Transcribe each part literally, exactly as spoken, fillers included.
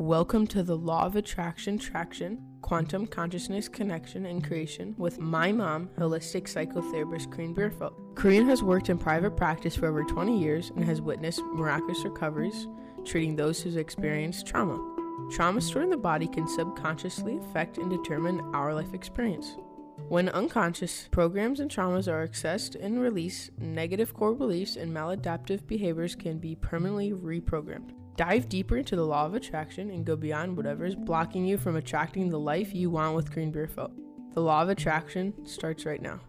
Welcome to the Law of Attraction, Traction, Quantum Consciousness Connection and Creation with my mom, holistic psychotherapist Corrine Bierfeld. Corrine has worked in private practice for over twenty years and has witnessed miraculous recoveries, treating those who've experienced trauma. Trauma stored in the body can subconsciously affect and determine our life experience. When unconscious, programs and traumas are accessed and released, negative core beliefs and maladaptive behaviors can be permanently reprogrammed. Dive deeper into the law of attraction and go beyond whatever is blocking you from attracting the life you want with Corrine Bierfeld. The law of attraction starts right now.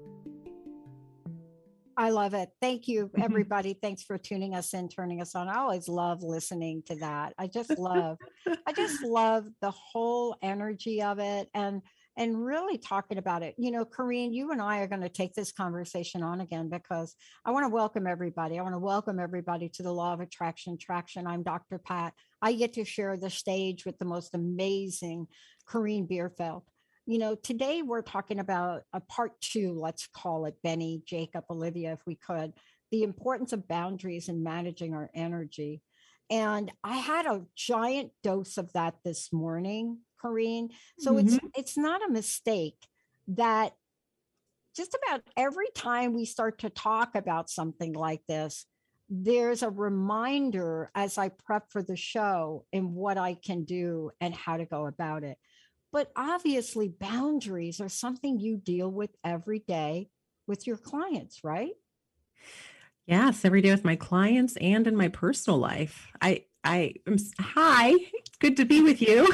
I love it. Thank you, everybody. Thanks for tuning us in, turning us on. I always love listening to that. I just love, I just love the whole energy of it and and really talking about it. You know, Corrine, you and I are going to take this conversation on again because I want to welcome everybody. I want to welcome everybody to the Law of Attraction, Traction. I'm Doctor Pat. I get to share the stage with the most amazing Corrine Bierfeld. You know, today we're talking about a part two, let's call it, Benny, Jacob, Olivia, if we could, the importance of boundaries and managing our energy. And I had a giant dose of that this morning, Corrine. So mm-hmm. it's it's not a mistake that just about every time we start to talk about something like this, there's a reminder as I prep for the show and what I can do and how to go about it. But obviously, boundaries are something you deal with every day with your clients, right? Yes, every day with my clients and in my personal life. I, I, am, hi, it's good to be with you.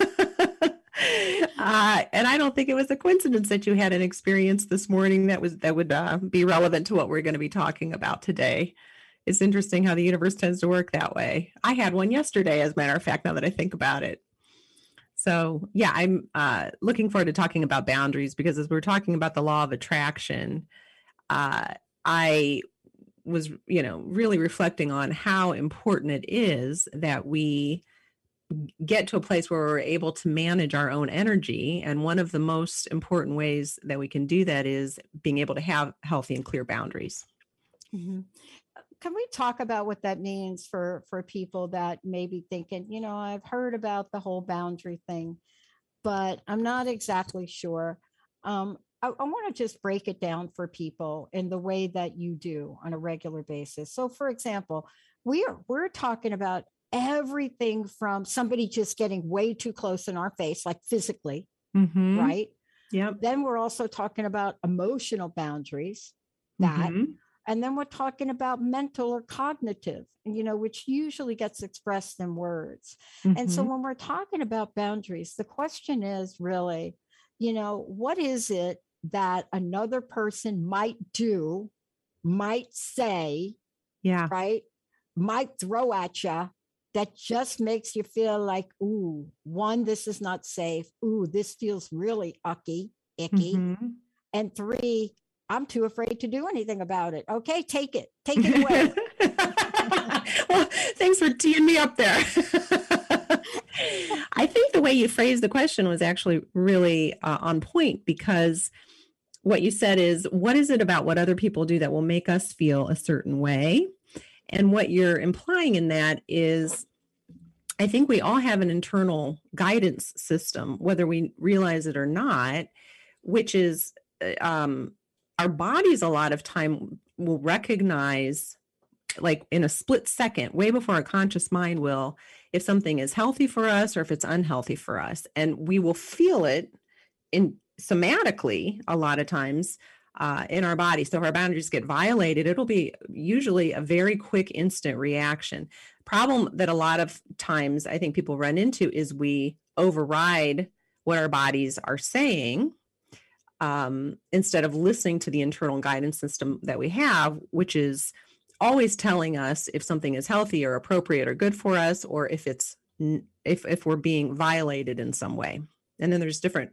uh, and I don't think it was a coincidence that you had an experience this morning that was that would uh, be relevant to what we're going to be talking about today. It's interesting how the universe tends to work that way. I had one yesterday, as a matter of fact, now that I think about it. So yeah, I'm uh, looking forward to talking about boundaries because as we're talking about the law of attraction, uh, I was, you know, really reflecting on how important it is that we get to a place where we're able to manage our own energy. And one of the most important ways that we can do that is being able to have healthy and clear boundaries. Mm-hmm. Can we talk about what that means for, for people that may be thinking, you know, I've heard about the whole boundary thing, but I'm not exactly sure. Um, I, I want to just break it down for people in the way that you do on a regular basis. So, for example, we are we're talking about everything from somebody just getting way too close in our face, like physically, mm-hmm. right? Yeah. Then we're also talking about emotional boundaries, that, mm-hmm. and then we're talking about mental or cognitive, you know, which usually gets expressed in words. Mm-hmm. And so when we're talking about boundaries, the question is really, you know, what is it that another person might do, might say, yeah, right, might throw at you that just makes you feel like, ooh, one, this is not safe. Ooh, this feels really ucky, icky. Mm-hmm. And three, I'm too afraid to do anything about it. Okay, take it. Take it away. Well, thanks for teeing me up there. I think the way you phrased the question was actually really uh, on point because what you said is, what is it about what other people do that will make us feel a certain way? And what you're implying in that is, I think we all have an internal guidance system, whether we realize it or not, which is um, our bodies a lot of time will recognize, like in a split second, way before our conscious mind will, if something is healthy for us or if it's unhealthy for us. And we will feel it in somatically a lot of times uh, in our body. So if our boundaries get violated, it'll be usually a very quick, instant reaction. Problem that a lot of times I think people run into is we override what our bodies are saying um, instead of listening to the internal guidance system that we have, which is always telling us if something is healthy or appropriate or good for us, or if it's if if we're being violated in some way. And then there's different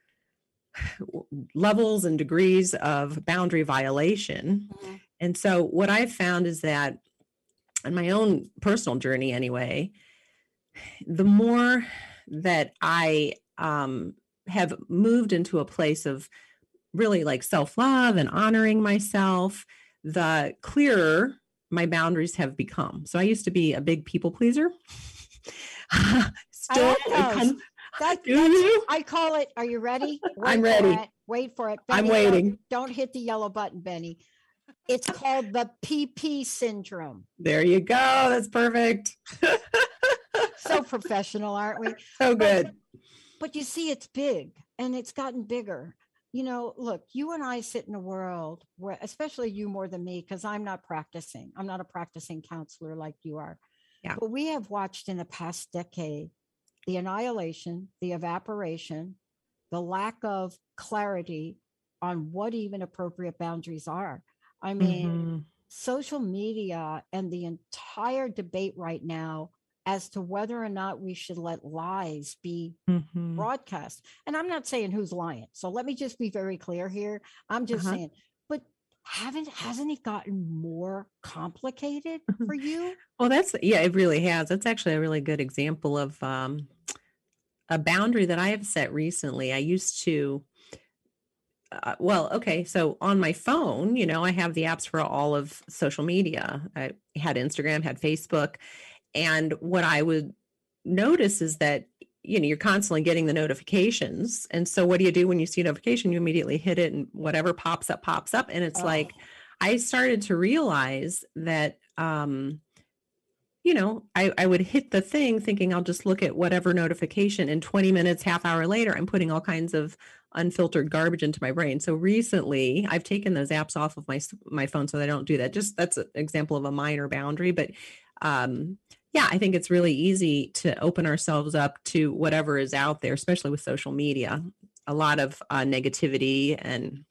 levels and degrees of boundary violation. Mm-hmm. And so what I've found is that in my own personal journey anyway, the more that I um, have moved into a place of really like self-love and honoring myself, the clearer my boundaries have become. So I used to be a big people pleaser. Still, I it like those. comes, That, do that's, you? I call it, are you ready? Wait I'm for ready. it. Wait for it. I'm Benny, waiting. Don't, don't hit the yellow button, Benny. It's called the P P syndrome. There you go. That's perfect. So professional, aren't we? So good. But, but you see, it's big and it's gotten bigger. You know, look, you and I sit in a world where, especially you more than me, because I'm not practicing. I'm not a practicing counselor like you are. Yeah. But we have watched in the past decade the annihilation, the evaporation, the lack of clarity on what even appropriate boundaries are. I mean, Mm-hmm. social media and the entire debate right now as to whether or not we should let lies be Mm-hmm. broadcast. And I'm not saying who's lying. So let me just be very clear here. I'm just Uh-huh. saying, but haven't hasn't it gotten more complicated for you? Well, that's, yeah, it really has. That's actually a really good example of um, a boundary that I have set recently. I used to, uh, well, okay, so on my phone, you know, I have the apps for all of social media. I had Instagram, had Facebook. And what I would notice is that, you know, you're constantly getting the notifications. And so what do you do when you see a notification? You immediately hit it and whatever pops up, pops up. And it's Oh. like, I started to realize that, um, you know, I, I would hit the thing thinking I'll just look at whatever notification, and twenty minutes, half hour later, I'm putting all kinds of unfiltered garbage into my brain. So recently I've taken those apps off of my, my phone so that I don't do that. Just that's an example of a minor boundary, but, um, yeah, I think it's really easy to open ourselves up to whatever is out there, especially with social media. A lot of uh, negativity, and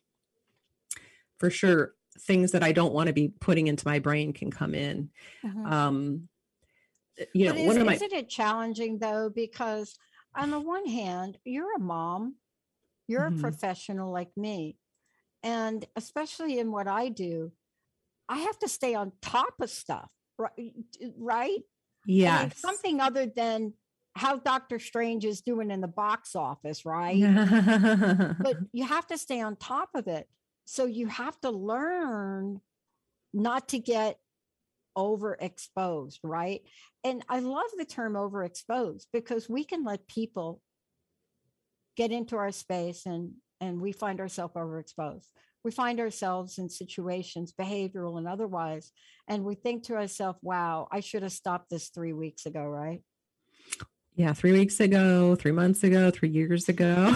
for sure, things that I don't want to be putting into my brain can come in. Mhm. Um, you know, But is, one of my, isn't it challenging though? Because on the one hand, you're a mom, you're Mhm. a professional like me. And especially in what I do, I have to stay on top of stuff, right? Right? I mean, yes. something other than how Doctor Strange is doing in the box office, right? But you have to stay on top of it. So you have to learn not to get overexposed, right? And I love the term overexposed because we can let people get into our space and and we find ourselves overexposed. We find ourselves in situations, behavioral and otherwise, and we think to ourselves, wow, I should have stopped this three weeks ago, right? Yeah, three weeks ago, three months ago, three years ago.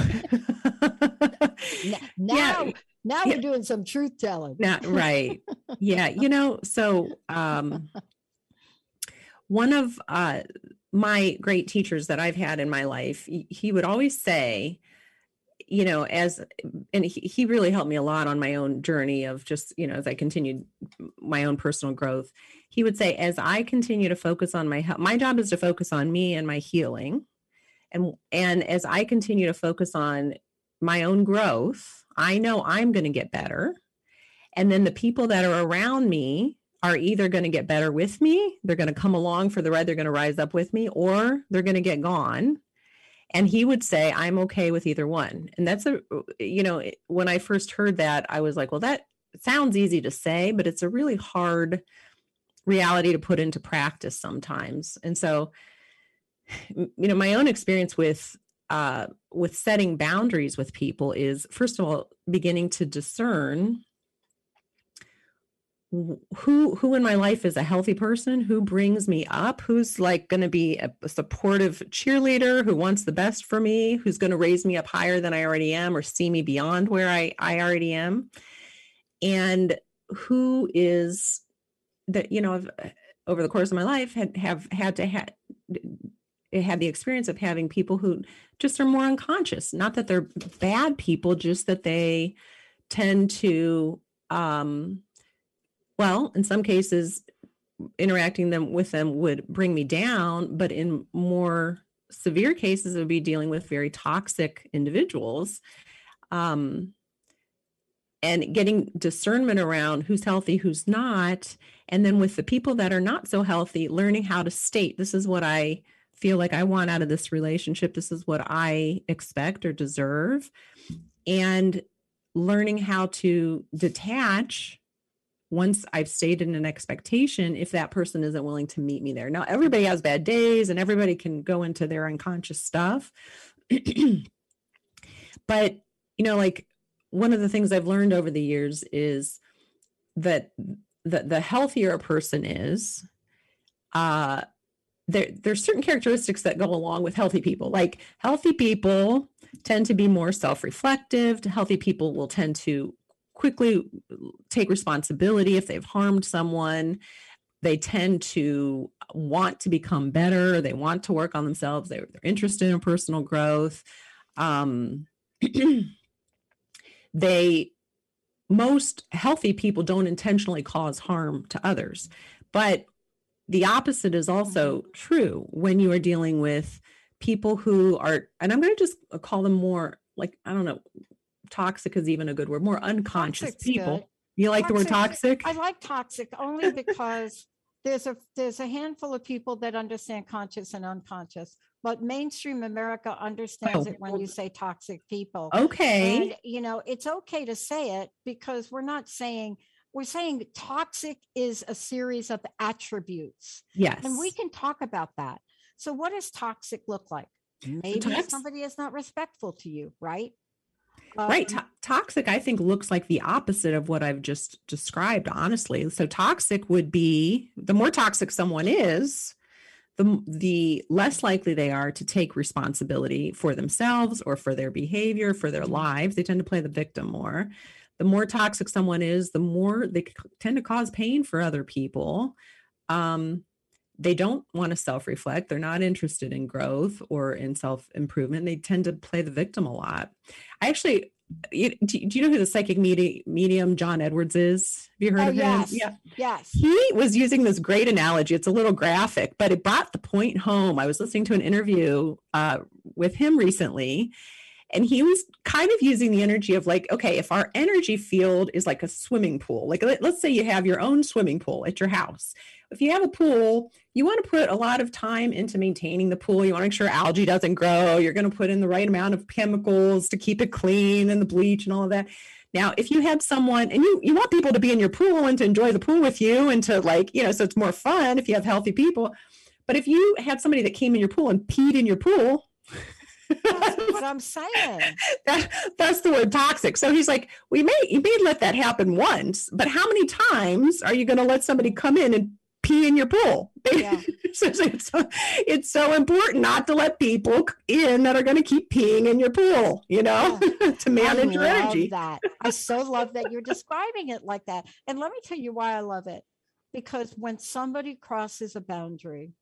N- Now, Yeah, now yeah. we're doing some truth telling. Not right. Yeah, you know, so um one of uh my great teachers that I've had in my life, he, he would always say, you know, as, and he, he really helped me a lot on my own journey of just, you know, as I continued my own personal growth. He would say, as I continue to focus on my health, my job is to focus on me and my healing. And, and as I continue to focus on my own growth, I know I'm going to get better. And then the people that are around me are either going to get better with me, they're going to come along for the ride, they're going to rise up with me, or they're going to get gone. And he would say, I'm okay with either one. And that's a, you know, when I first heard that, I was like, well, that sounds easy to say, but it's a really hard reality to put into practice sometimes. And so, you know, my own experience with, uh, with setting boundaries with people is, first of all, beginning to discern who who in my life is a healthy person, who brings me up, who's like going to be a, a supportive cheerleader, who wants the best for me, who's going to raise me up higher than I already am or see me beyond where I, I already am. And who is that, you know, I've, over the course of my life had have had to have had the experience of having people who just are more unconscious, not that they're bad people, just that they tend to, um, well, in some cases, interacting them with them would bring me down, but in more severe cases, it would be dealing with very toxic individuals. Um, and getting discernment around who's healthy, who's not. And then with the people that are not so healthy, learning how to state, this is what I feel like I want out of this relationship. This is what I expect or deserve. And learning how to detach once I've stated an expectation, if that person isn't willing to meet me there. Now, everybody has bad days and everybody can go into their unconscious stuff. But, you know, like one of the things I've learned over the years is that the, the healthier a person is, uh, there, there's certain characteristics that go along with healthy people. Like healthy people tend to be more self-reflective. Healthy people will tend to quickly take responsibility if they've harmed someone. They tend to want to become better. They want to work on themselves. They're, they're interested in personal growth. Um, they, most healthy people don't intentionally cause harm to others, but the opposite is also true when you are dealing with people who are, and I'm going to just call them more like, I don't know, toxic is even a good word, more unconscious Toxic's people. good. You like Toxic, the word toxic? I like toxic only because there's a there's a handful of people that understand conscious and unconscious, but mainstream America understands Oh. it when you say toxic people. Okay. And, you know, it's okay to say it because we're not saying, we're saying toxic is a series of attributes. Yes. And we can talk about that. So what does toxic look like? Maybe tox- somebody is not respectful to you, right? Um, Right. To- toxic, I think, looks like the opposite of what I've just described, honestly. So toxic would be, the more toxic someone is, the, the less likely they are to take responsibility for themselves or for their behavior, for their lives. They tend to play the victim more. The more toxic someone is, the more they c- tend to cause pain for other people. Um, they don't want to self-reflect. They're not interested in growth or in self-improvement. They tend to play the victim a lot. I actually, you, do you know who the psychic medi- medium John Edwards is? Have you heard Oh, of yes. him? Yeah. Yes. He was using this great analogy. It's a little graphic, but it brought the point home. I was listening to an interview uh, with him recently, and he was kind of using the energy of like, okay, if our energy field is like a swimming pool, like let, let's say you have your own swimming pool at your house. If you have a pool, you want to put a lot of time into maintaining the pool. You want to make sure algae doesn't grow. You're going to put in the right amount of chemicals to keep it clean and the bleach and all of that. Now, if you had someone, and you, you want people to be in your pool and to enjoy the pool with you and to like, you know, so it's more fun if you have healthy people. But if you had somebody that came in your pool and peed in your pool, That's what I'm saying. That, that's the word toxic. So he's like, we may, you may let that happen once, but how many times are you going to let somebody come in and pee in your pool? Yeah. so it's, so, it's so important not to let people in that are going to keep peeing in your pool, you know, yeah. to manage I your love energy. That. I so love that you're describing it like that. And let me tell you why I love it. Because when somebody crosses a boundary,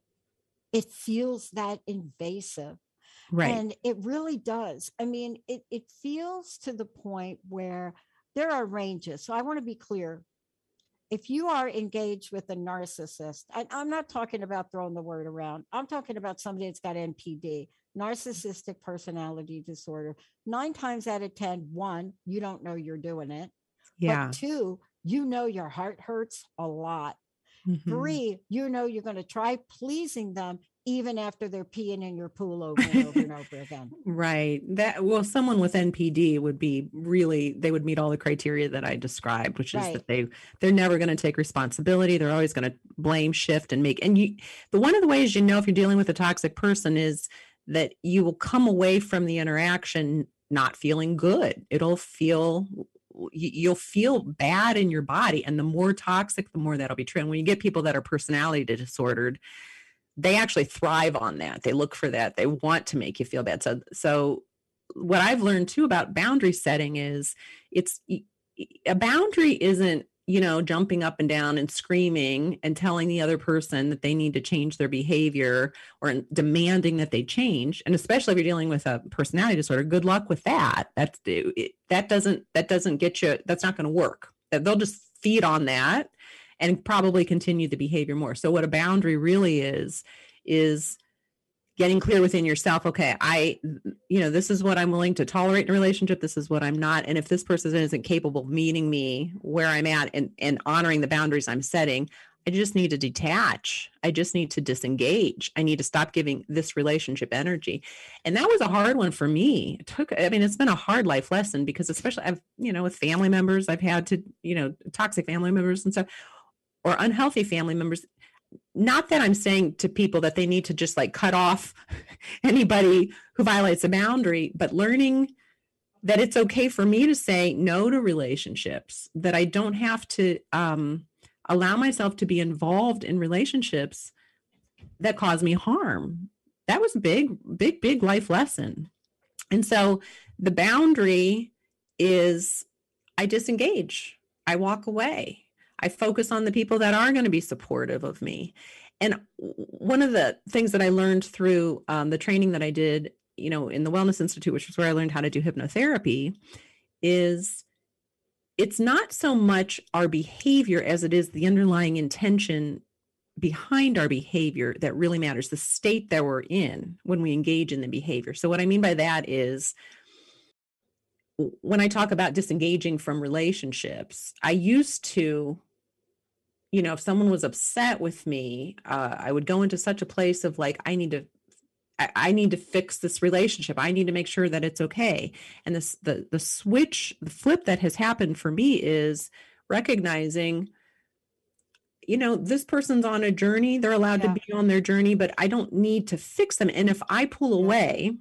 it feels that invasive. Right. And it really does. I mean, it, it feels to the point where there are ranges. So I want to be clear. If you are engaged with a narcissist, and I'm not talking about throwing the word around, I'm talking about somebody that's got N P D, narcissistic personality disorder. Nine times out of ten, one, you don't know you're doing it. Yeah. But two, you know your heart hurts a lot. Mm-hmm. Three, you know you're going to try pleasing them even after they're peeing in your pool over and over and over again. Right. That, well, someone with N P D would be really, they would meet all the criteria that I described, which is Right. that they, they're never going to take responsibility. They're always going to blame, shift, and make, and you, the one of the ways, you know, if you're dealing with a toxic person is that you will come away from the interaction not feeling good. It'll feel, you'll feel bad in your body. And the more toxic, the more that'll be true. And when you get people that are personality disordered, they actually thrive on that. They look for that. They want to make you feel bad. So, so what I've learned too about boundary setting is it's a boundary isn't, you know, jumping up and down and screaming and telling the other person that they need to change their behavior or demanding that they change. And especially if you're dealing with a personality disorder, good luck with that. That's it, that doesn't, that doesn't get you, that's not going to work. They'll just feed on that and probably continue the behavior more. So what a boundary really is, is getting clear within yourself. Okay, I, you know, this is what I'm willing to tolerate in a relationship. This is what I'm not. And if this person isn't capable of meeting me where I'm at and, and honoring the boundaries I'm setting, I just need to detach. I just need to disengage. I need to stop giving this relationship energy. And that was a hard one for me. It took, I mean, it's been a hard life lesson because especially I've, you know, with family members, I've had to, you know, toxic family members and stuff, or unhealthy family members. Not that I'm saying to people that they need to just like cut off anybody who violates a boundary, but learning that it's okay for me to say no to relationships, that I don't have to, um, allow myself to be involved in relationships that cause me harm. That was a big, big, big life lesson. And so the boundary is I disengage. I walk away. I focus on the people that are going to be supportive of me. And one of the things that I learned through um, the training that I did, you know, in the Wellness Institute, which is where I learned how to do hypnotherapy, is it's not so much our behavior as it is the underlying intention behind our behavior that really matters, the state that we're in when we engage in the behavior. So what I mean by that is when I talk about disengaging from relationships, I used to, you know, if someone was upset with me, uh, I would go into such a place of like, I need to I need to fix this relationship. I need to make sure that it's okay. And this, the, the switch, the flip that has happened for me is recognizing, you know, this person's on a journey. They're allowed yeah. to be on their journey, but I don't need to fix them. And if I pull away,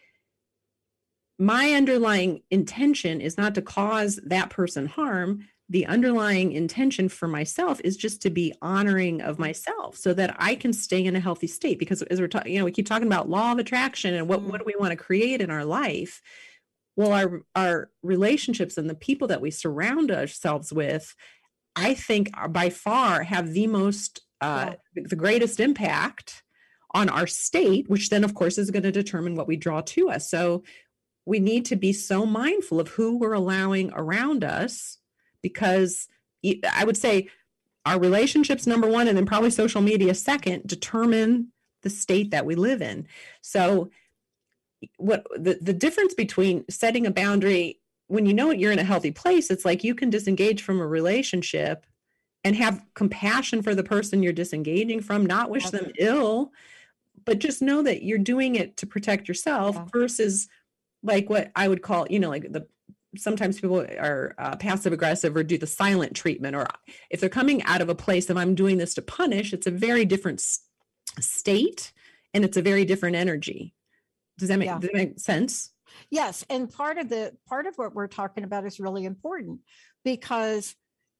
my underlying intention is not to cause that person harm. The underlying intention for myself is just to be honoring of myself so that I can stay in a healthy state. Because as we're talking, you know, we keep talking about law of attraction and what, mm. what do we want to create in our life? Well, our, our relationships and the people that we surround ourselves with, I think are by far have the most, uh, yeah. the greatest impact on our state, which then of course is going to determine what we draw to us. So we need to be so mindful of who we're allowing around us, because I would say our relationships, number one, and then probably social media second, determine the state that we live in. So what the, the difference between setting a boundary when you know you're in a healthy place, it's like you can disengage from a relationship and have compassion for the person you're disengaging from, not wish them ill, but just know that you're doing it to protect yourself yeah. versus like what I would call, you know, like the sometimes people are uh, passive aggressive or do the silent treatment, or if they're coming out of a place of I'm doing this to punish, it's a very different s- state and it's a very different energy. Does that make, yeah. does that make sense? Yes. And part of the, part of what we're talking about is really important, because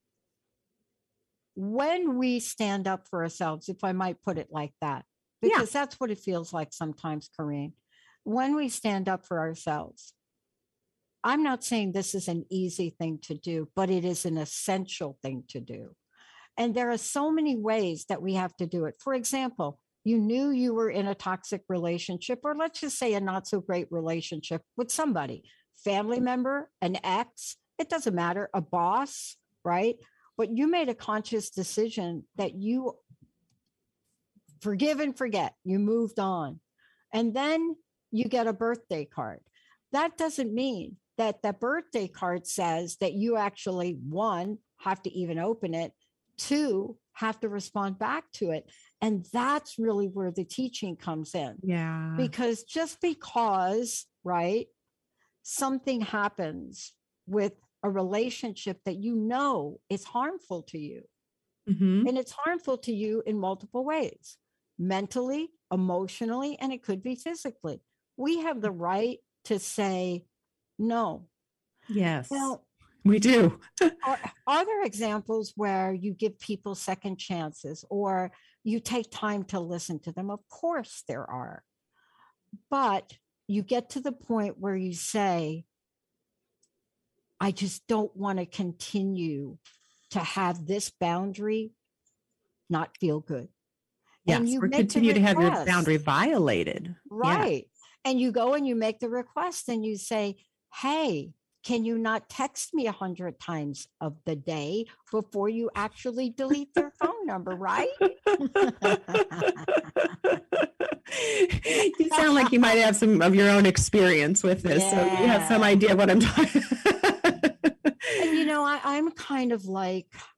when we stand up for ourselves, if I might put it like that, because yeah. that's what it feels like sometimes, Corrine, when we stand up for ourselves, I'm not saying this is an easy thing to do, but it is an essential thing to do. And there are so many ways that we have to do it. For example, you knew you were in a toxic relationship, or let's just say a not so great relationship with somebody, family member, an ex, it doesn't matter, a boss, right? But you made a conscious decision that you forgive and forget, you moved on. And then you get a birthday card. That doesn't mean that the birthday card says that you actually, one, have to even open it, two, have to respond back to it. And that's really where the teaching comes in. Yeah. Because just because, right, something happens with a relationship that you know is harmful to you, mm-hmm. and it's harmful to you in multiple ways, mentally, emotionally, and it could be physically. We have the right to say no. Yes, now, we do. are, are there examples where you give people second chances or you take time to listen to them? Of course there are. But you get to the point where you say, I just don't want to continue to have this boundary not feel good. Yes, and you or continue to have your boundary violated. Right. Yeah. And you go and you make the request and you say, hey, can you not text me a hundred times of the day before you actually delete their phone number, right? You sound like you might have some of your own experience with this. Yeah. So you have some idea what I'm talking about. And, you know, I, I'm kind of like,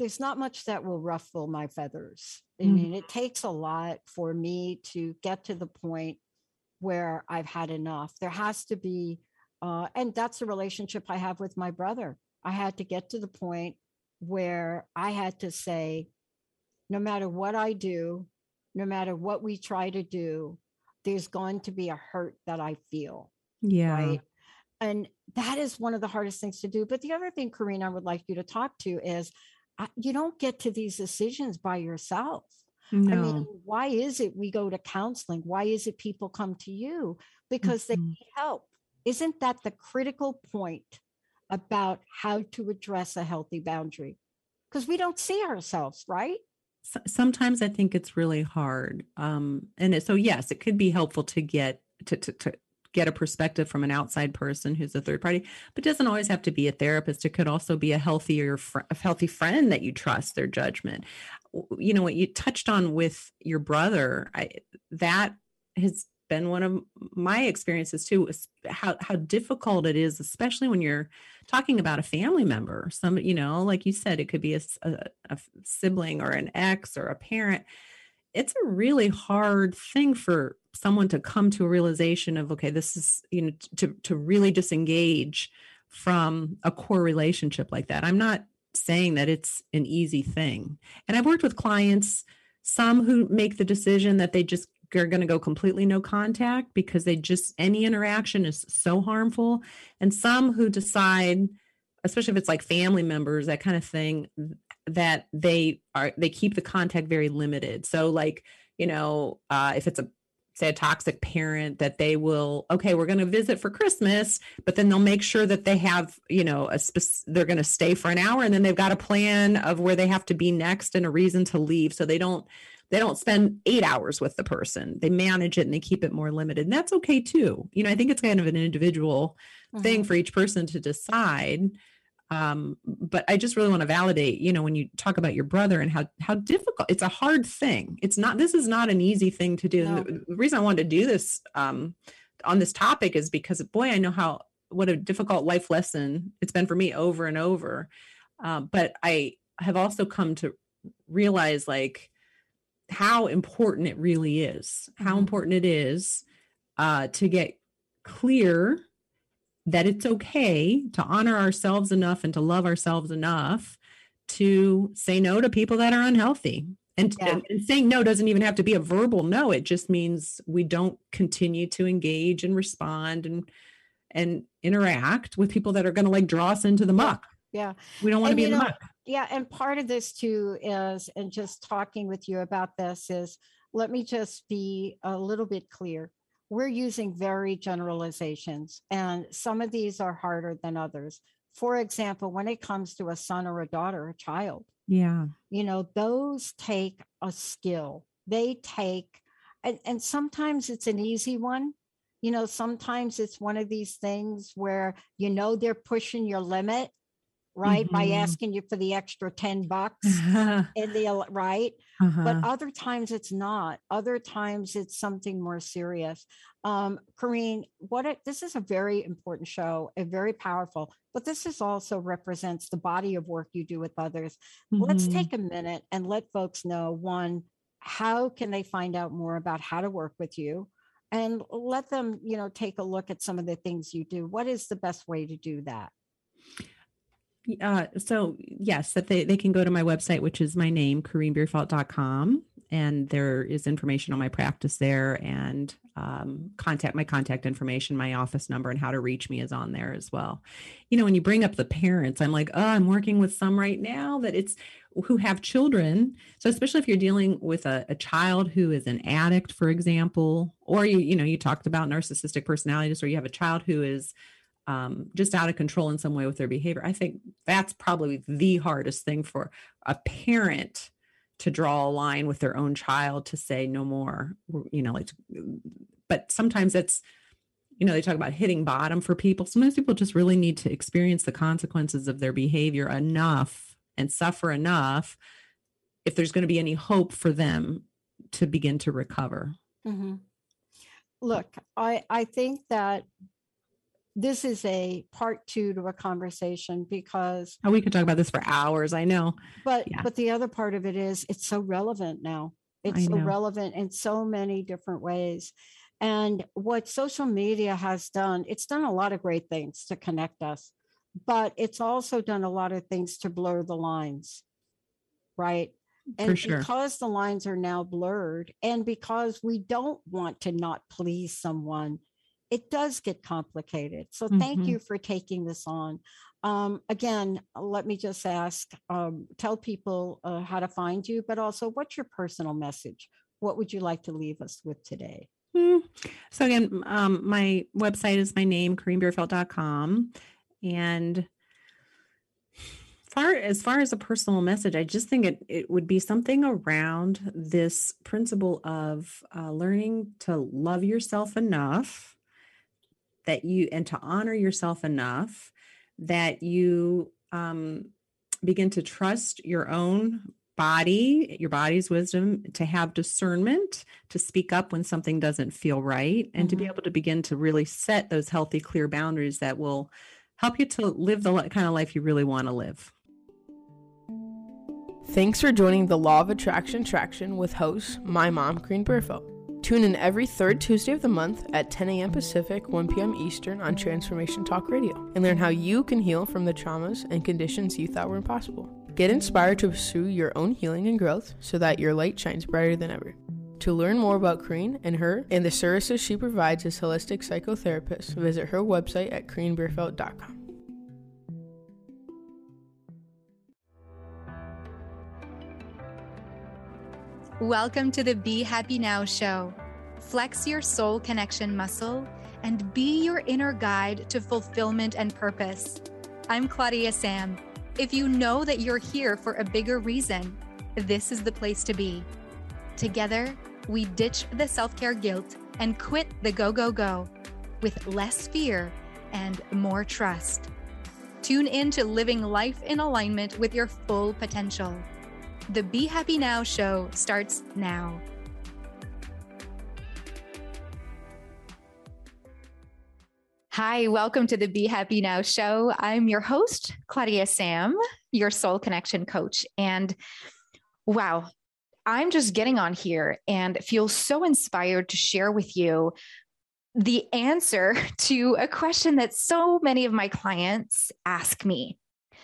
there's not much that will ruffle my feathers. I Mhm. mean, it takes a lot for me to get to the point where I've had enough. There has to be, uh, and that's the relationship I have with my brother. I had to get to the point where I had to say, no matter what I do, no matter what we try to do, there's going to be a hurt that I feel, Yeah. right? And that is one of the hardest things to do. But the other thing, Karina, I would like you to talk to is uh, you don't get to these decisions by yourself. I mean, No. why is it we go to counseling? Why is it people come to you? Because they Mhm. need help. Isn't that the critical point about how to address a healthy boundary? Because we don't see ourselves, right? S- Sometimes I think it's really hard. Um, and it, so, yes, it could be helpful to get to, to, to get a perspective from an outside person who's a third party, but it doesn't always have to be a therapist. It could also be a healthier, fr- a healthy friend that you trust their judgment. W- You know, what you touched on with your brother, I, that has been one of my experiences too, is how, how difficult it is, especially when you're talking about a family member. Some, you know, like you said, it could be a, s- a- a sibling or an ex or a parent. It's a really hard thing for someone to come to a realization of, okay, this is, you know, to, to really disengage from a core relationship like that. I'm not saying that it's an easy thing. And I've worked with clients, some who make the decision that they just are going to go completely no contact because they just, any interaction is so harmful. And some who decide, especially if it's like family members, that kind of thing, that they are, they keep the contact very limited. So like, you know, uh, if it's a, say a toxic parent, that they will, okay, we're going to visit for Christmas, but then they'll make sure that they have, you know, a spec- they're going to stay for an hour, and then they've got a plan of where they have to be next and a reason to leave. So they don't, they don't spend eight hours with the person. They manage it and they keep it more limited. And that's okay too. You know, I think it's kind of an individual thing Mhm. for each person to decide. Um, but I just really want to validate, you know, when you talk about your brother and how how difficult, it's a hard thing. It's not, this is not an easy thing to do. No. And the, the reason I wanted to do this um, on this topic is because, boy, I know how, what a difficult life lesson it's been for me over and over. Uh, but I have also come to realize like how important it really is, how Mhm. important it is uh, to get clear that it's okay to honor ourselves enough and to love ourselves enough to say no to people that are unhealthy. And, Yeah. and, and saying no doesn't even have to be a verbal no. It just means we don't continue to engage and respond and and interact with people that are going to like draw us into the muck. Yeah. We don't want to And be you in the know, muck. yeah, and part of this too is, and just talking with you about this is, let me just be a little bit clear. We're using very generalizations, and some of these are harder than others. For example, when it comes to a son or a daughter, a child, Yeah. you know, those take a skill. They take, and, and sometimes it's an easy one. You know, sometimes it's one of these things where, you know, they're pushing your limit, right? By Mhm. asking you for the extra ten bucks uh-huh. in the, right? But other times it's not. Other times it's something more serious. Um, Corrine, what it, this is a very important show and very powerful, but this is also represents the body of work you do with others. Let's Mhm. take a minute and let folks know, one, how can they find out more about how to work with you? And let them, you know, take a look at some of the things you do. What is the best way to do that? Uh, so yes, that they, they can go to my website, which is my name, corrine bierfalt dot com. And there is information on my practice there, and um, contact, my contact information, my office number, and how to reach me is on there as well. You know, when you bring up the parents, I'm like, oh, I'm working with some right now that it's who have children. So especially if you're dealing with a, a child who is an addict, for example, or you, you know, you talked about narcissistic personality disorder, you have a child who is um, just out of control in some way with their behavior. I think that's probably the hardest thing for a parent to draw a line with their own child to say no more, you know, like, but sometimes it's, you know, they talk about hitting bottom for people. Sometimes people just really need to experience the consequences of their behavior enough and suffer enough if there's going to be any hope for them to begin to recover. Mm-hmm. Look, I, I think that this is a part two to a conversation because oh, we could talk about this for hours. I know. but Yeah. but the other part of it is it's so relevant now. It's I so know. relevant in so many different ways. And what social media has done, it's done a lot of great things to connect us, but it's also done a lot of things to blur the lines, right? For And sure. because the lines are now blurred, and because we don't want to not please someone, it does get complicated. So thank Mhm. you for taking this on. Um, again, let me just ask, um, tell people uh, how to find you, but also what's your personal message? What would you like to leave us with today? Mm. So again, um, my website is my name, Corrine Bierfeld dot com. And far as far as a personal message, I just think it, it would be something around this principle of uh, learning to love yourself enough that you, and to honor yourself enough that you um, begin to trust your own body, your body's wisdom, to have discernment, to speak up when something doesn't feel right, and mm-hmm. to be able to begin to really set those healthy, clear boundaries that will help you to live the kind of life you really want to live. Thanks for joining the Law of Attraction Traction with host, my mom, Corrine Bierfeld. Tune in every third Tuesday of the month at ten a.m. Pacific, one p.m. Eastern on Transformation Talk Radio, and learn how you can heal from the traumas and conditions you thought were impossible. Get inspired to pursue your own healing and growth so that your light shines brighter than ever. To learn more about Corrine and her and the services she provides as holistic psychotherapist, visit her website at Corrine Bierfeld dot com. Welcome to the Be Happy Now show. Flex your soul connection muscle and be your inner guide to fulfillment and purpose. I'm Claudia Sam. If you know that you're here for a bigger reason, this is the place to be. Together, we ditch the self-care guilt and quit the go, go, go with less fear and more trust. Tune in to living life in alignment with your full potential. The Be Happy Now show starts now. Hi, welcome to the Be Happy Now show. I'm your host, Claudia Sam, your soul connection coach. And wow, I'm just getting on here and feel so inspired to share with you the answer to a question that so many of my clients ask me.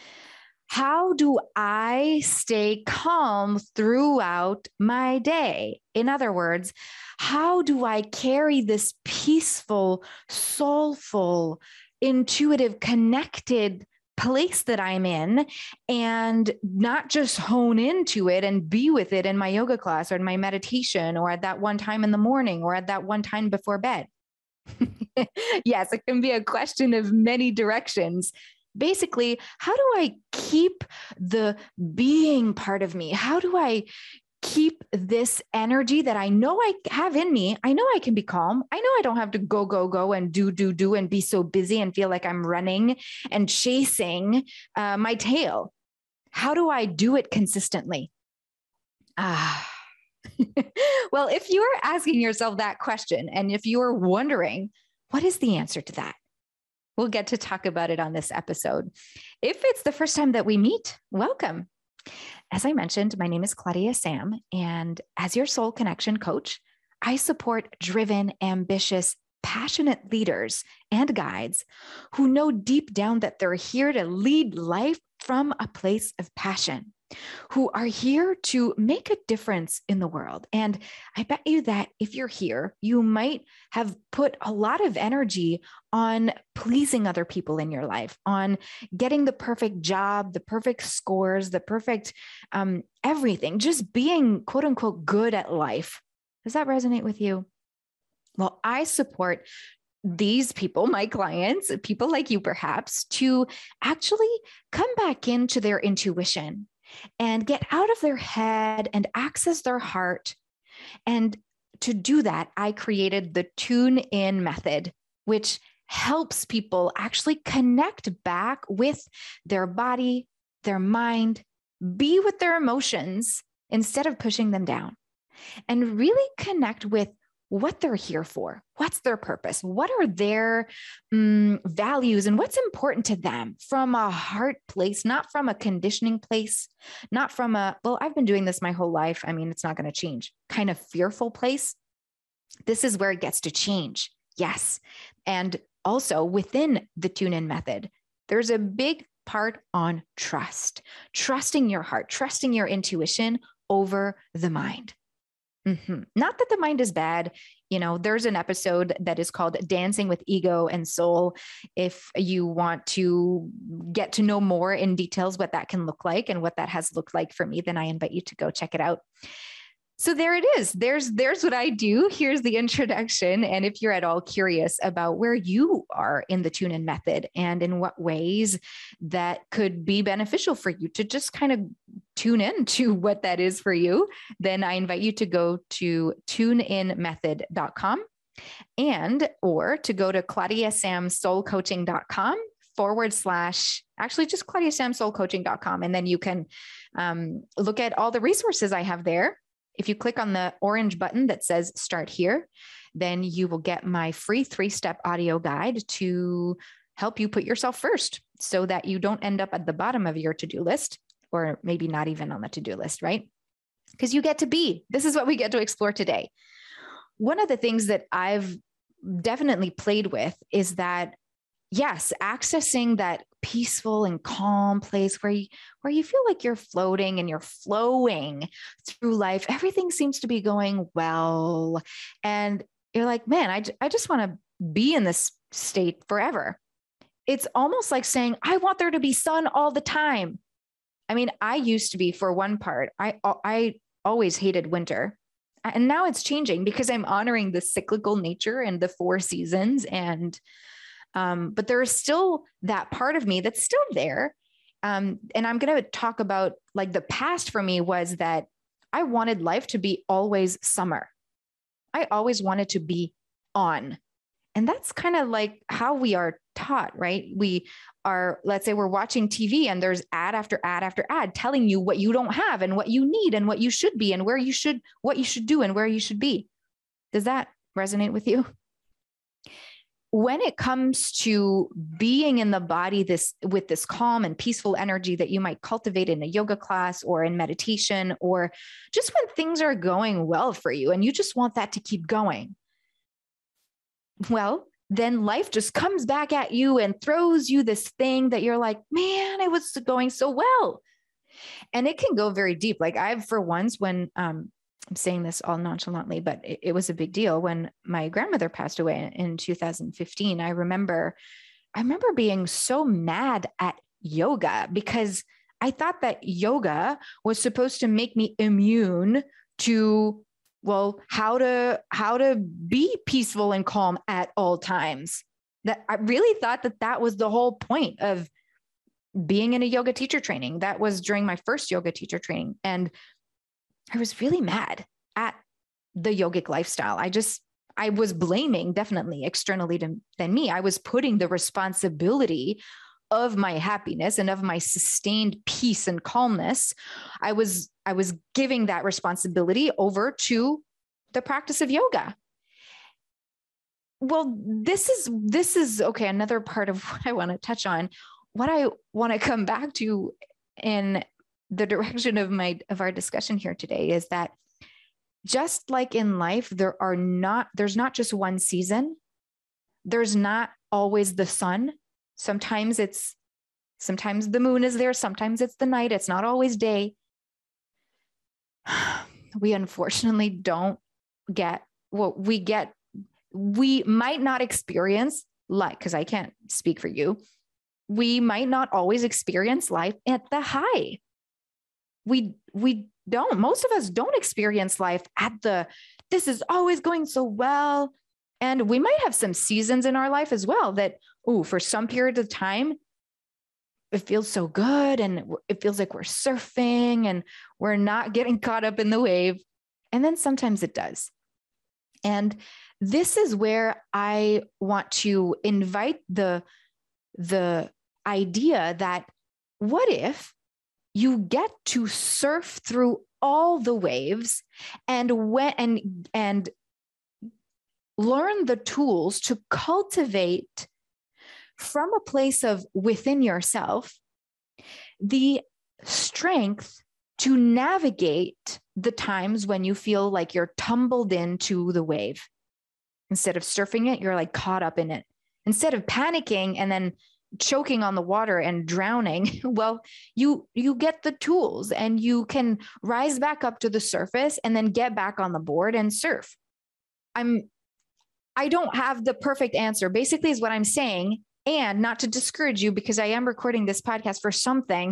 How do I stay calm throughout my day? In other words, how do I carry this peaceful, soulful, intuitive, connected place that I'm in and not just hone into it and be with it in my yoga class or in my meditation or at that one time in the morning or at that one time before bed? Yes, it can be a question of many directions. Basically, how do I keep the being part of me? How do I keep this energy that I know I have in me? I know I can be calm. I know I don't have to go, go, go and do, do, do and be so busy and feel like I'm running and chasing uh, my tail. How do I do it consistently? Ah. Well, if you're asking yourself that question, and if you're wondering, what is the answer to that? We'll get to talk about it on this episode. If it's the first time that we meet, welcome. As I mentioned, my name is Claudia Sam, and as your soul connection coach, I support driven, ambitious, passionate leaders and guides who know deep down that they're here to lead life from a place of passion, who are here to make a difference in the world. And I bet you that if you're here, you might have put a lot of energy on pleasing other people in your life, on getting the perfect job, the perfect scores, the perfect um, everything, just being quote unquote good at life. Does that resonate with you? Well, I support these people, my clients, people like you perhaps, to actually come back into their intuition and get out of their head and access their heart. And to do that, I created the Tune In method, which helps people actually connect back with their body, their mind, be with their emotions instead of pushing them down, and really connect with what they're here for. What's their purpose? What are their um, values and what's important to them from a heart place, not from a conditioning place, not from a, well, I've been doing this my whole life. I mean, it's not going to change kind of fearful place. This is where it gets to change. Yes. And also within the tune in method, there's a big part on trust, trusting your heart, trusting your intuition over the mind. Mm-hmm. Not that the mind is bad. You know, there's an episode that is called Dancing with Ego and Soul. If you want to get to know more in details what that can look like and what that has looked like for me, then I invite you to go check it out. So there it is. There's, there's what I do. Here's the introduction. And if you're at all curious about where you are in the tune-in method and in what ways that could be beneficial for you to just kind of tune in to what that is for you, then I invite you to go to tune in method dot com and, or to go to claudiasamsoulcoaching.com forward slash, actually just claudiasamsoulcoaching.com. And then you can um, look at all the resources I have there. If you click on the orange button that says start here, then you will get my free three-step audio guide to help you put yourself first so that you don't end up at the bottom of your to-do list, or maybe not even on the to-do list, right? Because you get to be. This is what we get to explore today. One of the things that I've definitely played with is that, yes, accessing that peaceful and calm place where you, where you feel like you're floating and you're flowing through life. Everything seems to be going well. And you're like, man, I, I just want to be in this state forever. It's almost like saying, I want there to be sun all the time. I mean, I used to be, for one part, I, I always hated winter. And now it's changing because I'm honoring the cyclical nature and the four seasons. And Um, but there is still that part of me that's still there. Um, and I'm going to talk about, like, the past for me was that I wanted life to be always summer. I always wanted to be on. And that's kind of like how we are taught, right? We are, let's say we're watching T V and there's ad after ad after ad telling you what you don't have and what you need and what you should be and where you should, what you should do and where you should be. Does that resonate with you? When it comes to being in the body, this with this calm and peaceful energy that you might cultivate in a yoga class or in meditation, or just when things are going well for you and you just want that to keep going, well, then life just comes back at you and throws you this thing that you're like, man, it was going so well. And it can go very deep. Like I've, for once, when, um, I'm saying this all nonchalantly, but it, it was a big deal when my grandmother passed away in, in two thousand fifteen. I remember, I remember being so mad at yoga because I thought that yoga was supposed to make me immune to, well, how to, how to be peaceful and calm at all times. That I really thought that that was the whole point of being in a yoga teacher training. That was during my first yoga teacher training. And I was really mad at the yogic lifestyle. I just, I was blaming definitely externally to, than me. I was putting the responsibility of my happiness and of my sustained peace and calmness. I was, I was giving that responsibility over to the practice of yoga. Well, this is, this is okay. Another part of what I want to touch on, what I want to come back to in the direction of my, of our discussion here today is that just like in life, there are not, there's not just one season. There's not always the sun. Sometimes it's, sometimes the moon is there. Sometimes it's the night. It's not always day. We unfortunately don't get what we get. We might not experience life, because I can't speak for you. We might not always experience life at the high. We, we don't, most of us don't experience life at the, this is always going so well. And we might have some seasons in our life as well that, oh, for some period of time, it feels so good. And it feels like we're surfing and we're not getting caught up in the wave. And then sometimes it does. And this is where I want to invite the, the idea that what if you get to surf through all the waves and when, and, and learn the tools to cultivate from a place of within yourself the strength to navigate the times when you feel like you're tumbled into the wave. Instead of surfing it, you're like caught up in it. Instead of panicking and then choking on the water and drowning, well, you you get the tools and you can rise back up to the surface and then get back on the board and surf. I'm I don't have the perfect answer, basically is what I'm saying. And not to discourage you, because I am recording this podcast for something,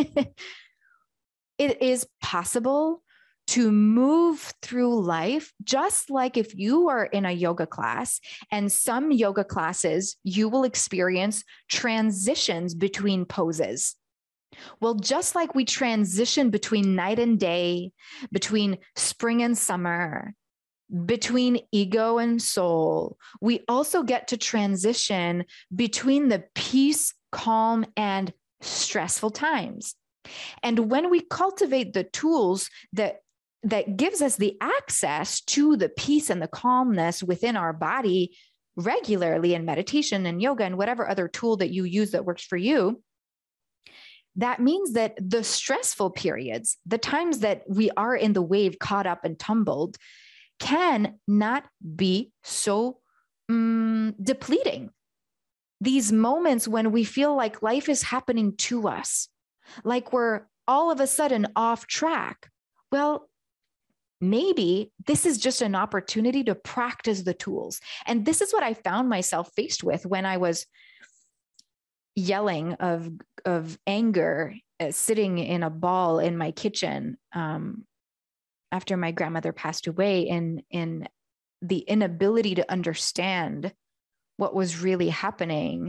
it is possible to move through life just like if you are in a yoga class, and some yoga classes, you will experience transitions between poses. Well, just like we transition between night and day, between spring and summer, between ego and soul, we also get to transition between the peace, calm, and stressful times. And when we cultivate the tools that that gives us the access to the peace and the calmness within our body regularly in meditation and yoga and whatever other tool that you use that works for you, that means that the stressful periods, the times that we are in the wave caught up and tumbled, can not be so um, depleting. These moments when we feel like life is happening to us, like we're all of a sudden off track. Well, maybe this is just an opportunity to practice the tools. And this is what I found myself faced with when I was yelling of, of anger, uh, sitting in a ball in my kitchen um, after my grandmother passed away, in, in the inability to understand what was really happening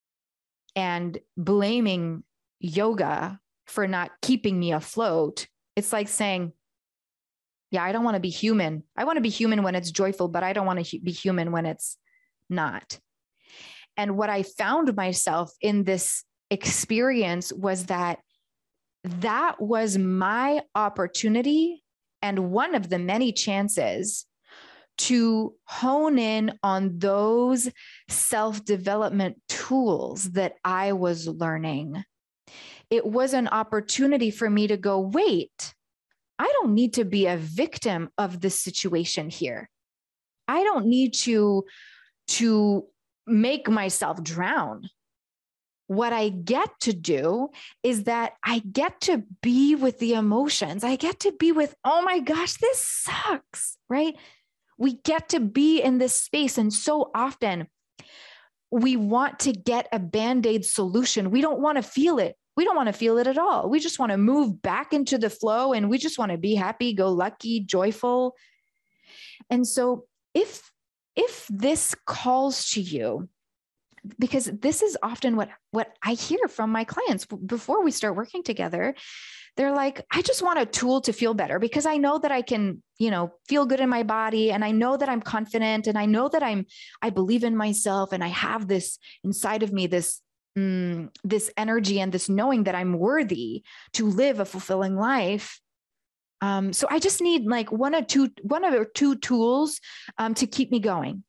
and blaming yoga for not keeping me afloat. It's like saying, yeah, I don't want to be human. I want to be human when it's joyful, but I don't want to be human when it's not. And what I found myself in this experience was that that was my opportunity and one of the many chances to hone in on those self-development tools that I was learning. It was an opportunity for me to go, wait, I don't need to be a victim of this situation here. I don't need to, to make myself drown. What I get to do is that I get to be with the emotions. I get to be with, oh my gosh, this sucks, right? We get to be in this space. And so often we want to get a Band-Aid solution. We don't want to feel it. We don't want to feel it at all. We just want to move back into the flow and we just want to be happy, go lucky, joyful. And so if, if this calls to you, because this is often what, what I hear from my clients before we start working together, they're like, I just want a tool to feel better because I know that I can, you know, feel good in my body. And I know that I'm confident and I know that I'm, I believe in myself and I have this inside of me, this, mm, this energy and this knowing that I'm worthy to live a fulfilling life. Um, so I just need like one or two, one or two tools um, to keep me going.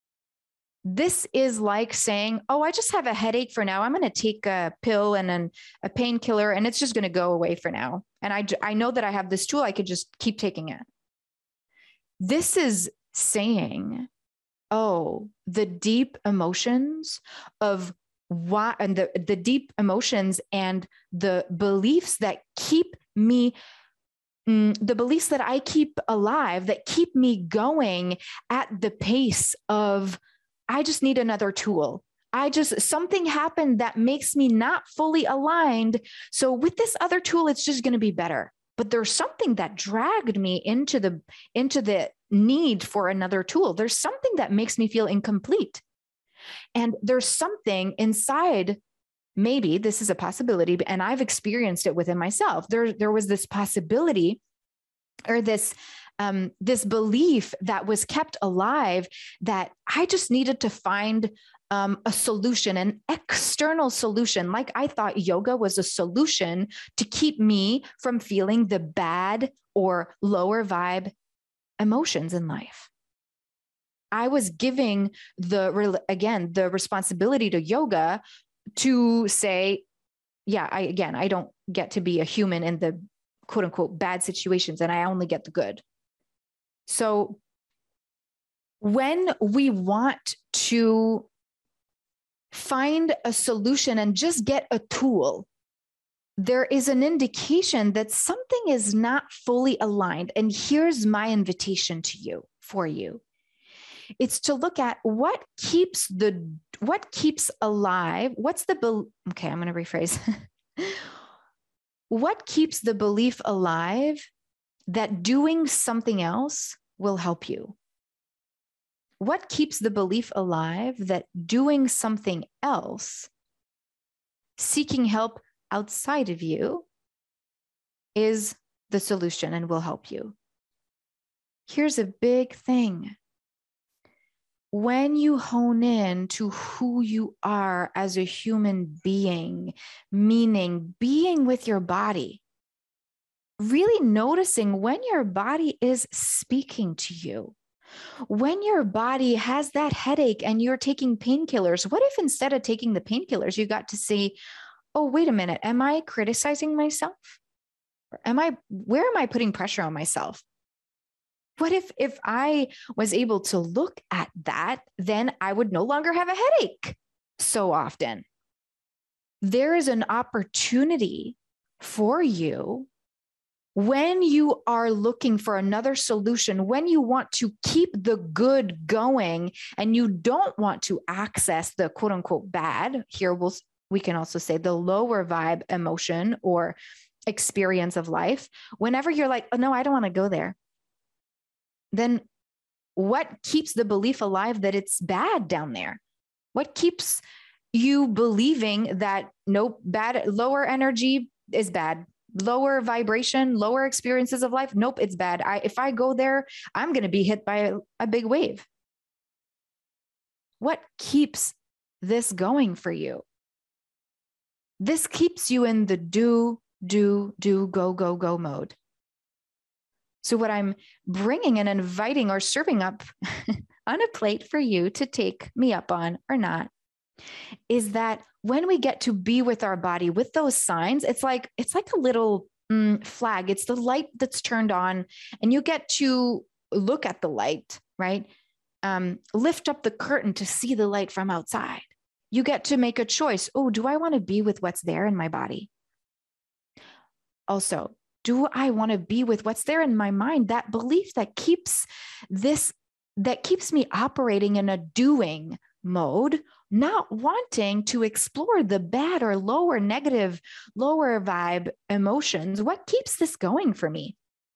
This is like saying, oh, I just have a headache for now. I'm going to take a pill and then a painkiller and it's just going to go away for now. And I, I know that I have this tool. I could just keep taking it. This is saying, oh, the deep emotions of why, and the, the deep emotions and the beliefs that keep me the beliefs that I keep alive, that keep me going at the pace of, I just need another tool. I just, something happened that makes me not fully aligned. So with this other tool, it's just going to be better. But there's something that dragged me into the, into the need for another tool. There's something that makes me feel incomplete. And there's something inside, maybe this is a possibility, and I've experienced it within myself. There, there was this possibility or this Um, this belief that was kept alive that I just needed to find um, a solution, an external solution. Like I thought yoga was a solution to keep me from feeling the bad or lower vibe emotions in life. I was giving the, again, the responsibility to yoga to say, yeah, I, again, I don't get to be a human in the quote unquote bad situations, and I only get the good. So when we want to find a solution and just get a tool, there is an indication that something is not fully aligned. And here's my invitation to you, for you. It's to look at what keeps the, what keeps alive. What's the, be- okay, I'm going to rephrase. What keeps the belief alive that doing something else will help you? What keeps the belief alive that doing something else, seeking help outside of you, is the solution and will help you? Here's a big thing. When you hone in to who you are as a human being, meaning being with your body, really noticing when your body is speaking to you, when your body has that headache and you're taking painkillers, what if instead of taking the painkillers, you got to say, oh, wait a minute, am I criticizing myself? Or am I, where am I putting pressure on myself? What if, if I was able to look at that, then I would no longer have a headache so often. There is an opportunity for you when you are looking for another solution, when you want to keep the good going and you don't want to access the quote unquote bad. Here we'll, we can also say the lower vibe emotion or experience of life. Whenever you're like, oh no, I don't want to go there. Then what keeps the belief alive that it's bad down there? What keeps you believing that nope, bad, lower energy is bad, lower vibration, lower experiences of life? Nope, it's bad. I, if I go there, I'm going to be hit by a, a big wave. What keeps this going for you? This keeps you in the do, do, do, go, go, go mode. So what I'm bringing and inviting or serving up on a plate for you to take me up on or not is that when we get to be with our body with those signs, it's like, it's like a little mm, flag. It's the light that's turned on and you get to look at the light, right? Um, lift up the curtain to see the light from outside. You get to make a choice. Oh, do I want to be with what's there in my body? Also, do I want to be with what's there in my mind? That belief that keeps this, that keeps me operating in a doing mode, not wanting to explore the bad or lower negative, lower vibe emotions. What keeps this going for me?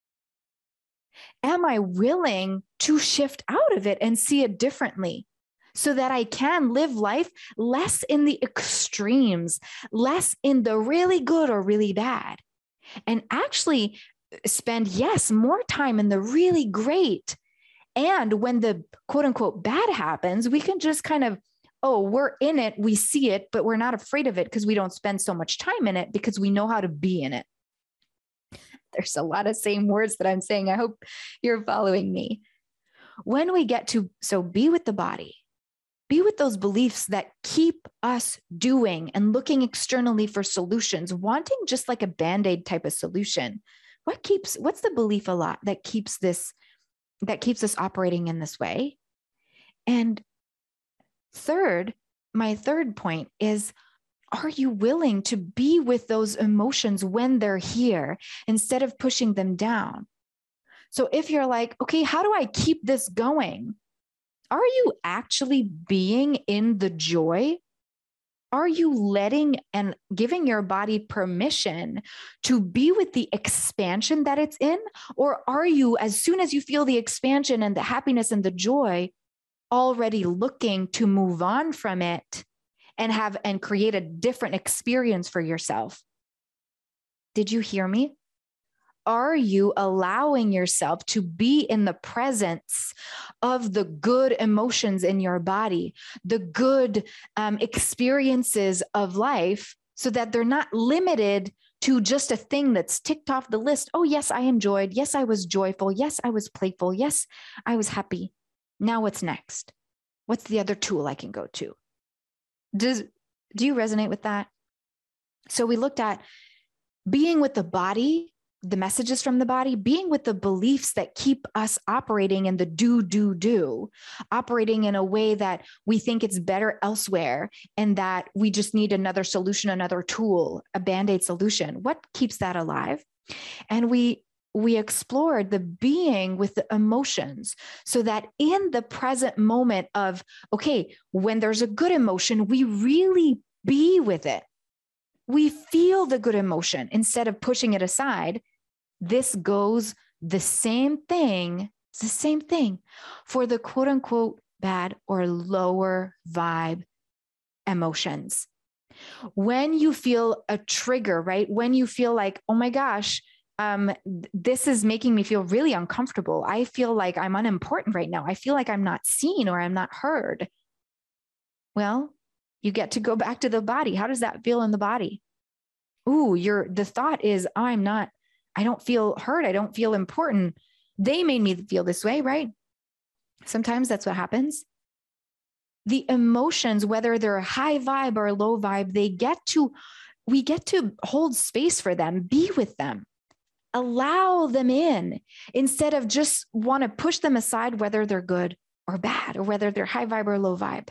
Am I willing to shift out of it and see it differently so that I can live life less in the extremes, less in the really good or really bad, and actually spend, yes, more time in the really great. And when the quote unquote bad happens, we can just kind of, oh, we're in it, we see it, but we're not afraid of it because we don't spend so much time in it because we know how to be in it. There's a lot of same words that I'm saying. I hope you're following me. When we get to, so be with the body, be with those beliefs that keep us doing and looking externally for solutions, wanting just like a Band-Aid type of solution. What keeps, what's the belief a lot that keeps this, that keeps us operating in this way? And third, my third point is, are you willing to be with those emotions when they're here instead of pushing them down? So if you're like, okay, how do I keep this going? Are you actually being in the joy? Are you letting and giving your body permission to be with the expansion that it's in? Or are you, as soon as you feel the expansion and the happiness and the joy, already looking to move on from it and have and create a different experience for yourself? Did you hear me? Are you allowing yourself to be in the presence of the good emotions in your body, the good um, experiences of life, so that they're not limited to just a thing that's ticked off the list? Oh, yes, I enjoyed. Yes, I was joyful. Yes, I was playful. Yes, I was happy. Now what's next? What's the other tool I can go to? Does, do you resonate with that? So we looked at being with the body, the messages from the body, being with the beliefs that keep us operating in the do, do, do, operating in a way that we think it's better elsewhere and that we just need another solution, another tool, a Band-Aid solution. What keeps that alive? And we we explored the being with the emotions so that in the present moment of, okay, when there's a good emotion, we really be with it. We feel the good emotion instead of pushing it aside. This goes the same thing. It's the same thing for the quote unquote bad or lower vibe emotions. When you feel a trigger, right? When you feel like, oh my gosh, um, this is making me feel really uncomfortable. I feel like I'm unimportant right now. I feel like I'm not seen or I'm not heard. Well, you get to go back to the body. How does that feel in the body? Ooh, you're, the thought is, oh, I'm not, I don't feel heard. I don't feel important. They made me feel this way, right? Sometimes that's what happens. The emotions, whether they're high vibe or low vibe, they get to, we get to hold space for them, be with them, allow them in instead of just want to push them aside, whether they're good or bad, or whether they're high vibe or low vibe.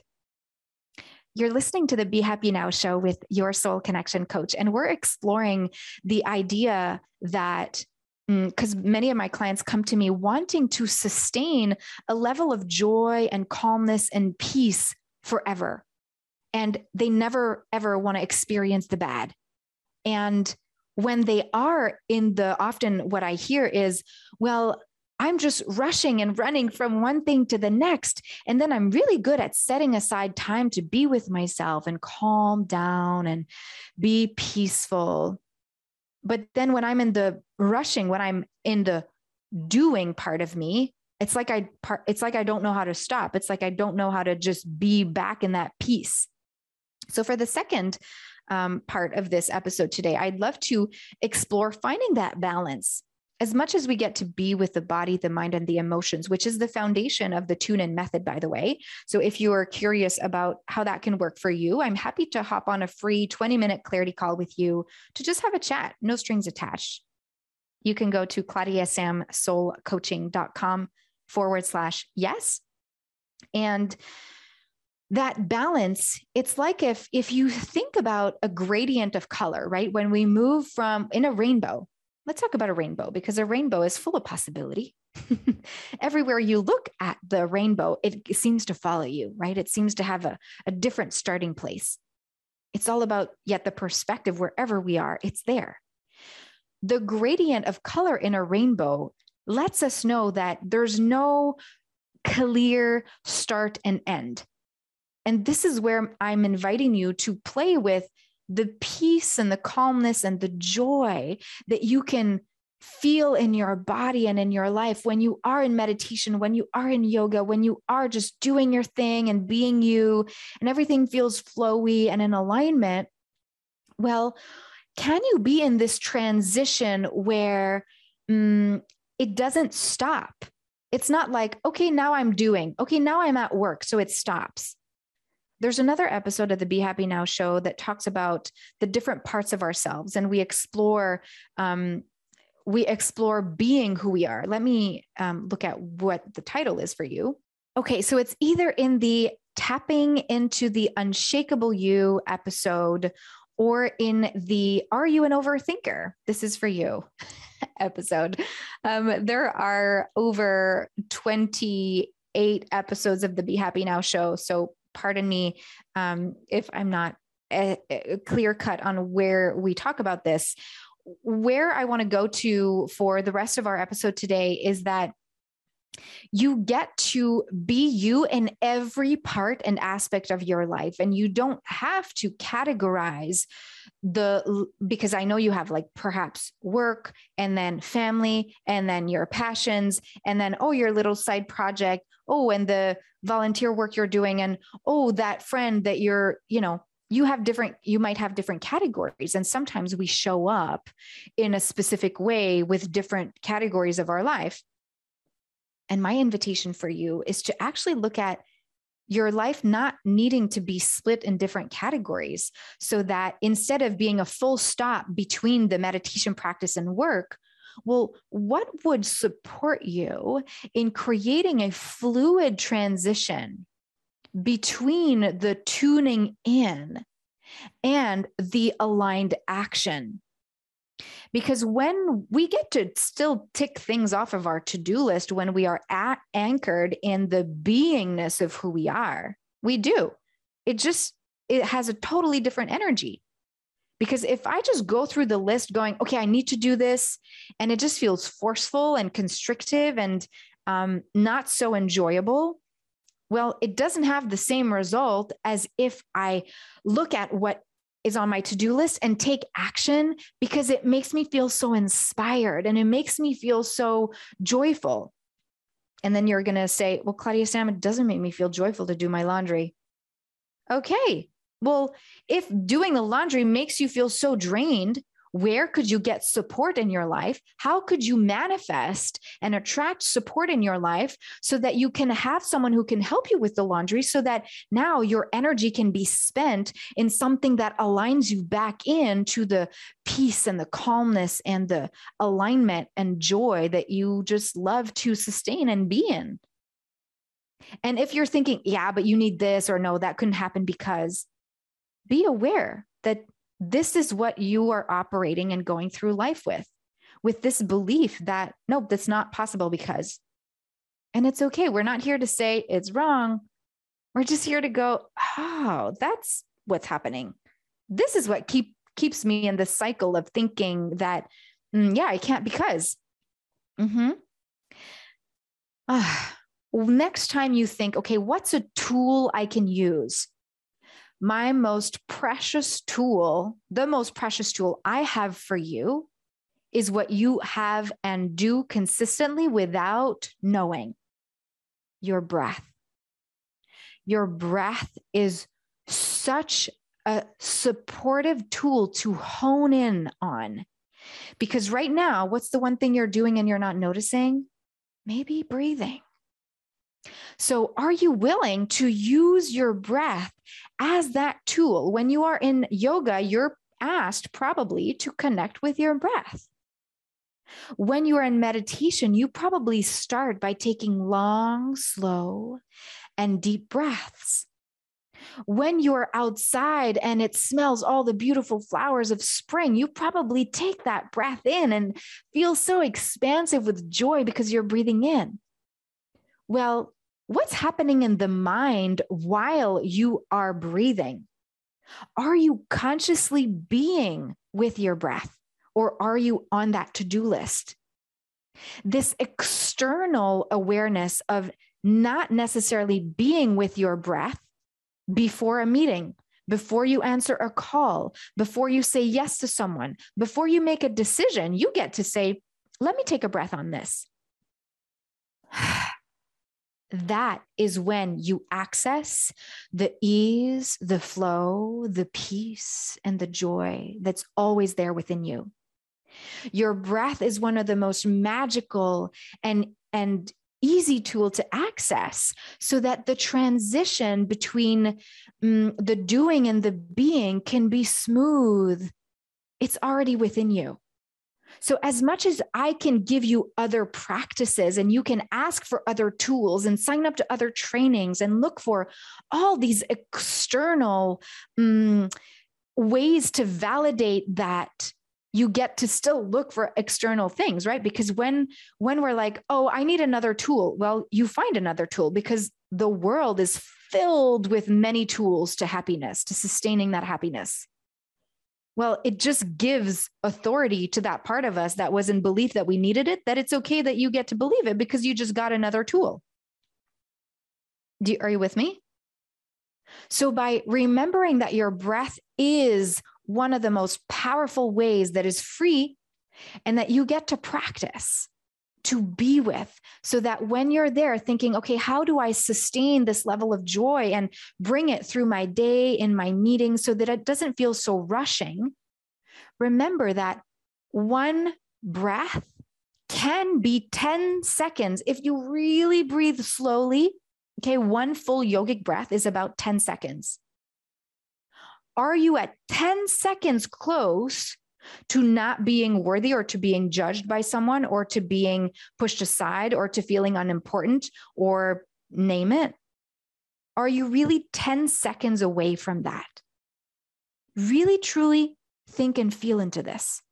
You're listening to the Be Happy Now show with your soul connection coach. And we're exploring the idea that, because mm, many of my clients come to me wanting to sustain a level of joy and calmness and peace forever. And they never, ever want to experience the bad. And when they are in the, often what I hear is, well, I'm just rushing and running from one thing to the next. And then I'm really good at setting aside time to be with myself and calm down and be peaceful. But then when I'm in the rushing, when I'm in the doing part of me, it's like I part, it's like I don't know how to stop. It's like I don't know how to just be back in that peace. So for the second um, part of this episode today, I'd love to explore finding that balance. As much as we get to be with the body, the mind, and the emotions, which is the foundation of the tune-in method, by the way. So if you are curious about how that can work for you, I'm happy to hop on a free twenty minute clarity call with you to just have a chat, no strings attached. You can go to claudiasamsoulcoaching.com forward slash yes. And that balance, it's like if, if you think about a gradient of color, right? When we move from in a rainbow, let's talk about a rainbow because a rainbow is full of possibility. Everywhere you look at the rainbow, it seems to follow you, right? It seems to have a, a different starting place. It's all about yet the perspective wherever we are, it's there. The gradient of color in a rainbow lets us know that there's no clear start and end. And this is where I'm inviting you to play with the peace and the calmness and the joy that you can feel in your body and in your life when you are in meditation, when you are in yoga, when you are just doing your thing and being you and everything feels flowy and in alignment. Well, can you be in this transition where um, it doesn't stop? It's not like, okay, now I'm doing, okay, now I'm at work, so it stops. There's another episode of the Be Happy Now show that talks about the different parts of ourselves, and we explore um, we explore being who we are. Let me um, look at what the title is for you. Okay, so it's either in the Tapping into the Unshakable You episode or in the Are You an Overthinker? This is for you episode. Um, there are over twenty-eight episodes of the Be Happy Now show, so pardon me um, if I'm not a, a clear cut on where we talk about this. Where I want to go to for the rest of our episode today is that you get to be you in every part and aspect of your life. And you don't have to categorize the, because I know you have like perhaps work and then family and then your passions and then, oh, your little side project. Oh, and the volunteer work you're doing. And, oh, that friend that you're, you know, you have different, you might have different categories. And sometimes we show up in a specific way with different categories of our life. and my invitation for you is to actually look at your life not needing to be split in different categories, so that instead of being a full stop between the meditation practice and work, well, what would support you in creating a fluid transition between the tuning in and the aligned action? Because when we get to still tick things off of our to-do list, when we are at, anchored in the beingness of who we are, we do. It just, it has a totally different energy. Because if I just go through the list going, okay, I need to do this, and it just feels forceful and constrictive and um, not so enjoyable, well, it doesn't have the same result as if I look at what is on my to-do list and take action, because it makes me feel so inspired and it makes me feel so joyful. And then you're going to say, well, Claudia Sam, it doesn't make me feel joyful to do my laundry. Okay. Well, if doing the laundry makes you feel so drained, where could you get support in your life? How could you manifest and attract support in your life so that you can have someone who can help you with the laundry, so that now your energy can be spent in something that aligns you back into the peace and the calmness and the alignment and joy that you just love to sustain and be in? And if you're thinking, yeah, but you need this, or no, that couldn't happen, because be aware that this is what you are operating and going through life with, with this belief that, nope, that's not possible because, and it's okay. We're not here to say it's wrong. We're just here to go, oh, that's what's happening. This is what keep, keeps me in the cycle of thinking that, mm, yeah, I can't because. Mm-hmm. Ah, next time you think, okay, what's a tool I can use? My most precious tool, the most precious tool I have for you is what you have and do consistently without knowing: your breath. Your breath is such a supportive tool to hone in on, because right now, what's the one thing you're doing and you're not noticing? Maybe breathing. So are you willing to use your breath as that tool? When you are in yoga, you're asked probably to connect with your breath. When you are in meditation, you probably start by taking long, slow, and deep breaths. When you're outside and it smells all the beautiful flowers of spring, you probably take that breath in and feel so expansive with joy because you're breathing in. Well, what's happening in the mind while you are breathing? Are you consciously being with your breath, or are you on that to-do list? This external awareness of not necessarily being with your breath before a meeting, before you answer a call, before you say yes to someone, before you make a decision, you get to say, let me take a breath on this. That is when you access the ease, the flow, the peace, and the joy that's always there within you. Your breath is one of the most magical and, and easy tool to access, so that the transition between um, the doing and the being can be smooth. It's already within you. So as much as I can give you other practices, and you can ask for other tools and sign up to other trainings and look for all these external um, ways to validate that, you get to still look for external things, right? Because when, when we're like, oh, I need another tool, well, you find another tool, because the world is filled with many tools to happiness, to sustaining that happiness. Well, it just gives authority to that part of us that was in belief that we needed it, that it's okay that you get to believe it because you just got another tool. Do you, are you with me? So by remembering that your breath is one of the most powerful ways that is free, and that you get to practice, to be with, so that when you're there thinking, okay, how do I sustain this level of joy and bring it through my day, in my meetings, so that it doesn't feel so rushing? Remember that one breath can be ten seconds. If you really breathe slowly, okay, one full yogic breath is about ten seconds. Are you at ten seconds close to not being worthy or to being judged by someone or to being pushed aside or to feeling unimportant or name it? Are you really ten seconds away from that? Really, truly think and feel into this.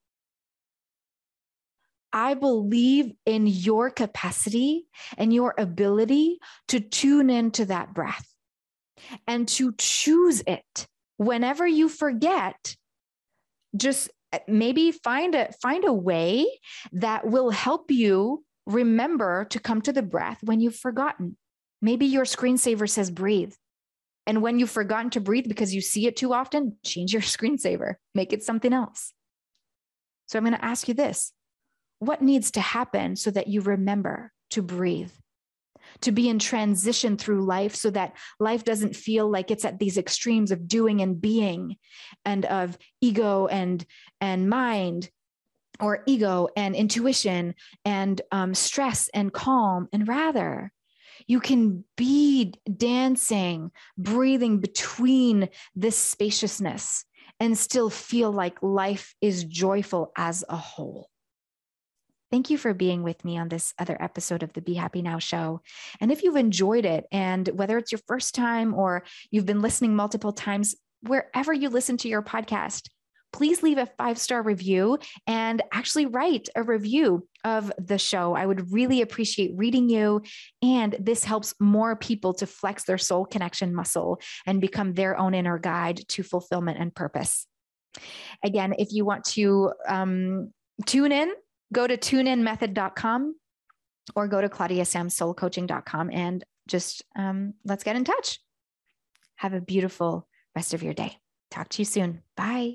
I believe in your capacity and your ability to tune into that breath and to choose it. Whenever you forget, just maybe find a, find a way that will help you remember to come to the breath when you've forgotten. Maybe your screensaver says breathe. And when you've forgotten to breathe because you see it too often, change your screensaver, make it something else. So I'm going to ask you this. What needs to happen so that you remember to breathe, to be in transition through life so that life doesn't feel like it's at these extremes of doing and being and of ego and, and mind, or ego and intuition and um, stress and calm, and rather you can be dancing, breathing between this spaciousness and still feel like life is joyful as a whole. Thank you for being with me on this other episode of the Be Happy Now show. And if you've enjoyed it, and whether it's your first time or you've been listening multiple times, wherever you listen to your podcast, please leave a five-star review and actually write a review of the show. I would really appreciate reading you. And this helps more people to flex their soul connection muscle and become their own inner guide to fulfillment and purpose. Again, if you want to um, tune in, go to tune in method dot com or go to claudia sam soul coaching dot com and just um, let's get in touch. Have a beautiful rest of your day. Talk to you soon. Bye.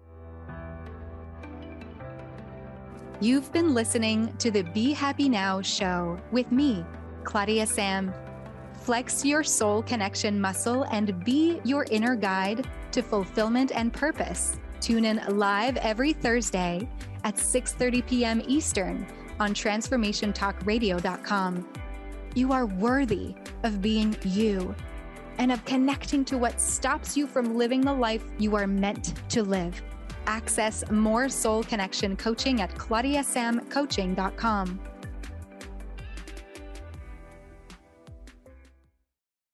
You've been listening to the Be Happy Now show with me, Claudia Sam. Flex your soul connection muscle and be your inner guide to fulfillment and purpose. Tune in live every Thursday at six thirty p.m. Eastern on transformation talk radio dot com. You are worthy of being you and of connecting to what stops you from living the life you are meant to live. Access more soul connection coaching at claudia sam coaching dot com.